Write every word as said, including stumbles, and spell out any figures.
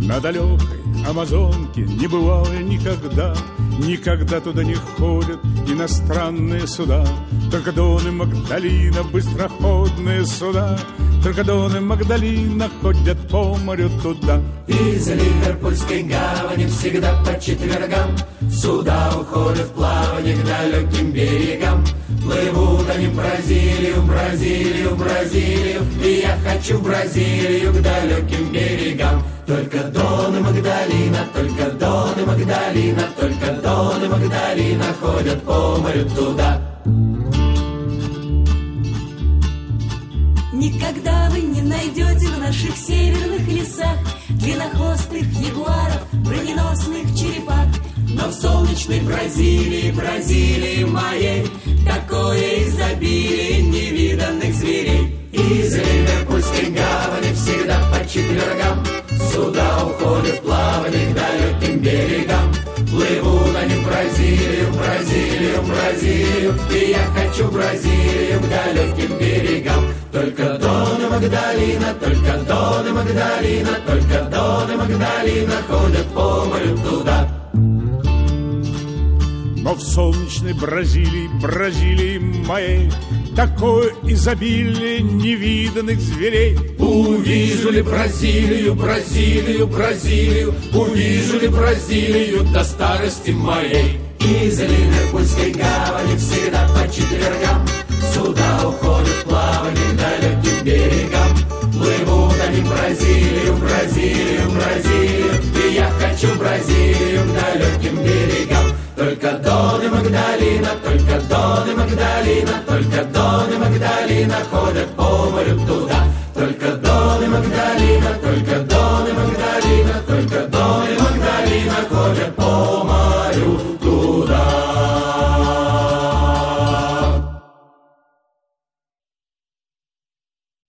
На далекой Амазонке не бывал я никогда. Никогда туда не ходят иностранные суда. Только Дон и Магдалина, быстроходные суда. Только Дон и Магдалина ходят по морю туда. Из Ливерпульской гавани всегда по четвергам суда уходят в плавание к далеким берегам. Плывут они в Бразилию, Бразилию, Бразилию. И я хочу в Бразилию к далеким берегам. Только Дон и Магдалина, только Дон и Магдалина, только Дон и Магдалина ходят по морю туда. Никогда вы не найдете в наших северных лесах длиннохвостых ягуаров, броненосных черепах. Но в солнечной Бразилии, Бразилии моей, такое изобилие невиданных зверей. Из Ливерпульской гавани всегда по четвергам суда уходят в плавание к далеким берегам. Плывут они в Бразилию, Бразилию, Бразилию. И я хочу в Бразилию к далеким берегам. Только Дон и Магдалина, только Дон и Магдалина, только Дон и Магдалина ходят по морю туда. Но в солнечной Бразилии, Бразилии моей, такое изобилие невиданных зверей. Увижу ли Бразилию, Бразилию, Бразилию, увижу ли Бразилию до старости моей. Из Ливерпульской гавани всегда по четвергам суда уходят в плавание к далеким берегам. Плывут они в Бразилию, Бразилию, Бразилию. И я хочу в Бразилию к далеким берегам. Только Дон и Магдалина, только Дон и Магдалина, только Дон и Магдалина ходят по морю туда.